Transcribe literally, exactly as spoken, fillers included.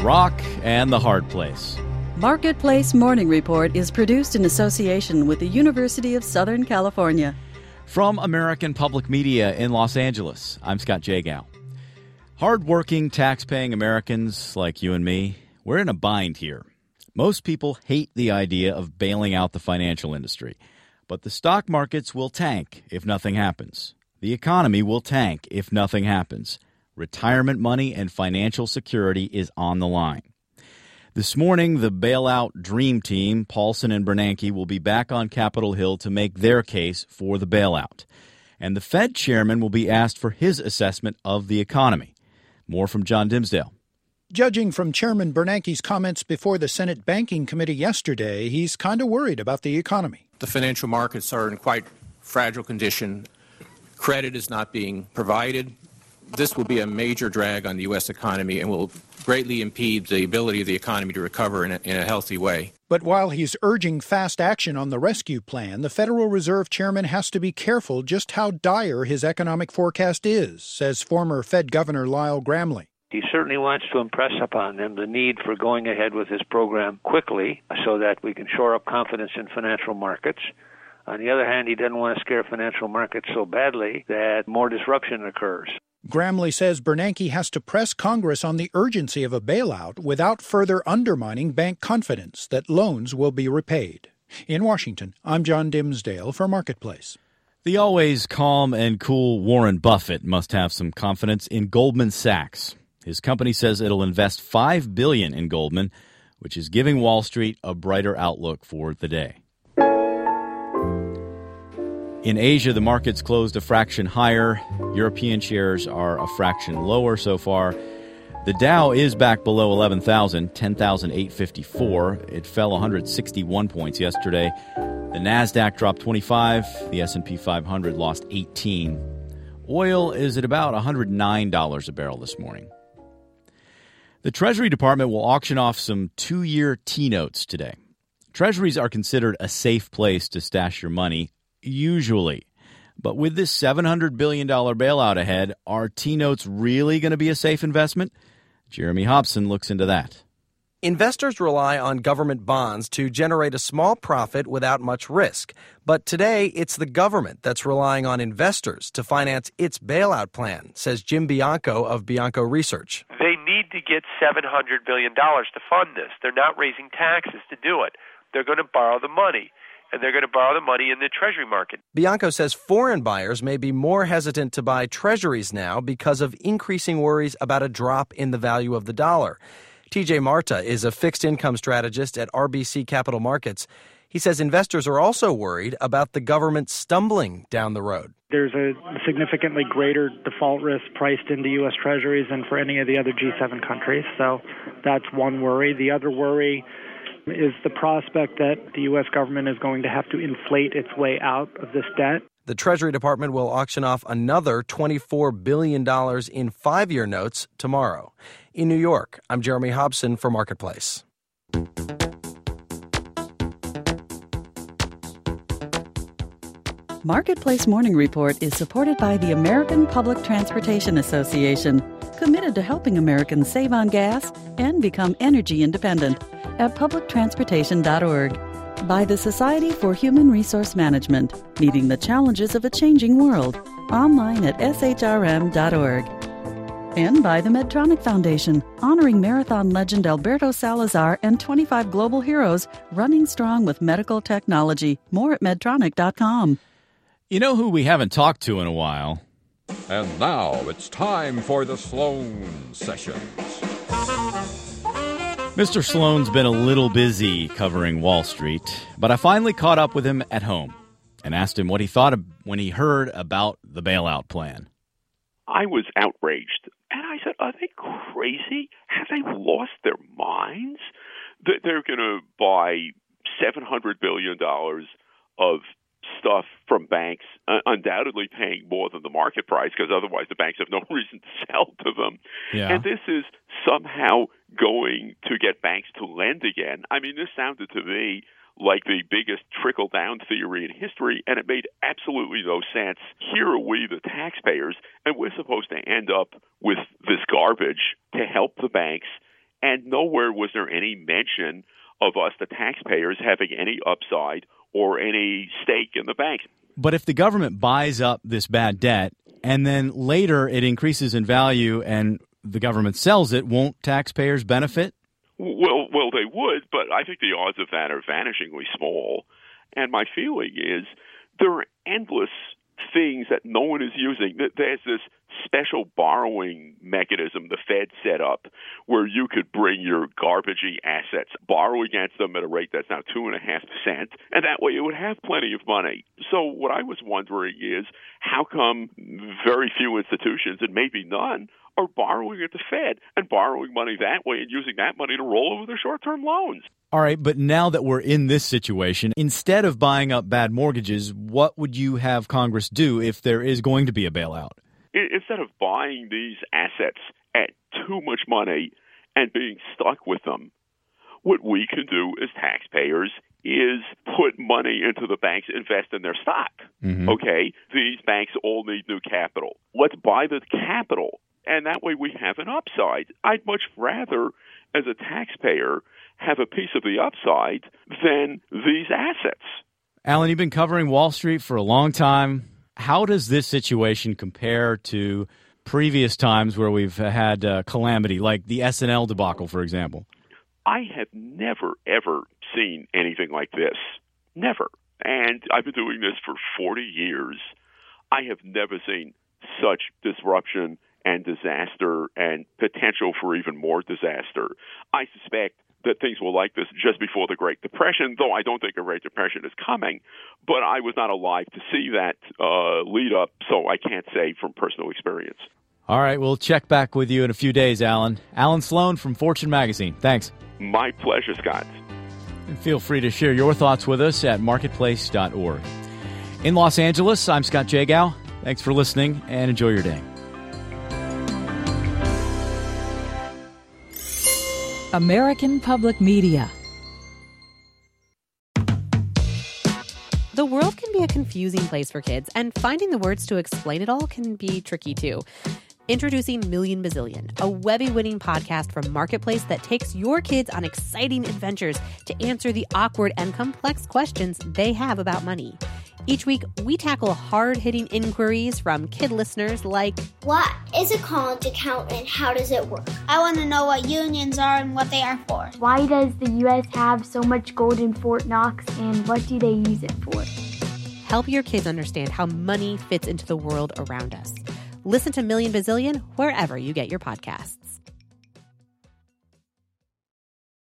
rock and the hard place. Marketplace Morning Report is produced in association with the University of Southern California. From American Public Media in Los Angeles, I'm Scott Jagow. Hardworking, tax-paying Americans like you and me, we're in a bind here. Most people hate the idea of bailing out the financial industry, but the stock markets will tank if nothing happens. The economy will tank if nothing happens. Retirement money and financial security is on the line. This morning, the bailout dream team, Paulson and Bernanke, will be back on Capitol Hill to make their case for the bailout. And the Fed chairman will be asked for his assessment of the economy. More from John Dimsdale. Judging from Chairman Bernanke's comments before the Senate Banking Committee yesterday, he's kind of worried about the economy. The financial markets are in quite fragile condition. Credit is not being provided. This will be a major drag on the U S economy and will greatly impede the ability of the economy to recover in a, in a healthy way. But while he's urging fast action on the rescue plan, the Federal Reserve Chairman has to be careful just how dire his economic forecast is, says former Fed Governor Lyle Gramley. He certainly wants to impress upon them the need for going ahead with his program quickly so that we can shore up confidence in financial markets. On the other hand, he doesn't want to scare financial markets so badly that more disruption occurs. Gramley says Bernanke has to press Congress on the urgency of a bailout without further undermining bank confidence that loans will be repaid. In Washington, I'm John Dimsdale for Marketplace. The always calm and cool Warren Buffett must have some confidence in Goldman Sachs. His company says it'll invest five billion dollars in Goldman, which is giving Wall Street a brighter outlook for the day. In Asia, the markets closed a fraction higher. European shares are a fraction lower so far. The Dow is back below eleven thousand, ten thousand eight hundred fifty-four. It fell one hundred sixty-one points yesterday. The Nasdaq dropped twenty-five. The S and P five hundred lost eighteen. Oil is at about one hundred nine dollars a barrel this morning. The Treasury Department will auction off some two-year T-notes today. Treasuries are considered a safe place to stash your money, usually. But with this seven hundred billion dollars bailout ahead, are T-notes really going to be a safe investment? Jeremy Hobson looks into that. Investors rely on government bonds to generate a small profit without much risk. But today, it's the government that's relying on investors to finance its bailout plan, says Jim Bianco of Bianco Research. They need to get seven hundred billion dollars to fund this. They're not raising taxes to do it. They're going to borrow the money. And they're going to borrow the money in the Treasury market. Bianco says foreign buyers may be more hesitant to buy Treasuries now because of increasing worries about a drop in the value of the dollar. T J Marta is a fixed income strategist at R B C Capital Markets. He says investors are also worried about the government stumbling down the road. There's a significantly greater default risk priced into U S Treasuries than for any of the other G seven countries. So that's one worry. The other worry is the prospect that the U S government is going to have to inflate its way out of this debt. The Treasury Department will auction off another twenty-four billion dollars in five-year notes tomorrow. In New York, I'm Jeremy Hobson for Marketplace. Marketplace Morning Report is supported by the American Public Transportation Association, committed to helping Americans save on gas and become energy independent at public transportation dot org. By the Society for Human Resource Management, meeting the challenges of a changing world, online at S H R M dot org. And by the Medtronic Foundation, honoring marathon legend Alberto Salazar and twenty-five global heroes running strong with medical technology. More at Medtronic dot com. You know who we haven't talked to in a while? And now it's time for the Sloan Sessions. Mister Sloan's been a little busy covering Wall Street, but I finally caught up with him at home and asked him what he thought of when he heard about the bailout plan. I was outraged, and I said, are they crazy? Have they lost their minds? They're going to buy seven hundred billion dollars of stuff from banks, uh, undoubtedly paying more than the market price, because otherwise the banks have no reason to sell to them. Yeah. And this is somehow going to get banks to lend again. I mean, this sounded to me like the biggest trickle-down theory in history, and it made absolutely no sense. Here are we, the taxpayers, and we're supposed to end up with this garbage to help the banks And nowhere was there any mention of us, the taxpayers, having any upside or any stake in the banks. But if the government buys up this bad debt and then later it increases in value and the government sells it, won't taxpayers benefit? Well, well, they would, but I think the odds of that are vanishingly small. And my feeling is there are endless things that no one is using. There's this special borrowing mechanism the Fed set up where you could bring your garbagey assets, borrow against them at a rate that's now two and a half percent, and that way it would have plenty of money. So what I was wondering is how come very few institutions, and maybe none, are borrowing at the Fed and borrowing money that way and using that money to roll over their short-term loans? All right, but now that we're in this situation, instead of buying up bad mortgages, what would you have Congress do if there is going to be a bailout? Instead of buying these assets at too much money and being stuck with them, what we can do as taxpayers is put money into the banks, invest in their stock. Mm-hmm. Okay, these banks all need new capital. Let's buy the capital, and that way we have an upside. I'd much rather, as a taxpayer, have a piece of the upside than these assets. Alan, you've been covering Wall Street for a long time. How does this situation compare to previous times where we've had uh, calamity, like the S and L debacle, for example? I have never, ever seen anything like this. Never. And I've been doing this for forty years. I have never seen such disruption and disaster and potential for even more disaster. I suspect that things were like this just before the Great Depression, though I don't think a Great Depression is coming. But I was not alive to see that uh, lead up, so I can't say from personal experience. All right, we'll check back with you in a few days, Alan. Alan Sloan from Fortune Magazine. Thanks. My pleasure, Scott. And feel free to share your thoughts with us at marketplace dot org. In Los Angeles, I'm Scott Jagow. Thanks for listening, and enjoy your day. American Public Media. The world can be a confusing place for kids, and finding the words to explain it all can be tricky too. Introducing Million Bazillion, a Webby-winning podcast from Marketplace that takes your kids on exciting adventures to answer the awkward and complex questions they have about money. Each week, we tackle hard-hitting inquiries from kid listeners like, what is a college account and how does it work? I want to know what unions are and what they are for. Why does the U S have so much gold in Fort Knox and what do they use it for? Help your kids understand how money fits into the world around us. Listen to Million Bazillion wherever you get your podcasts.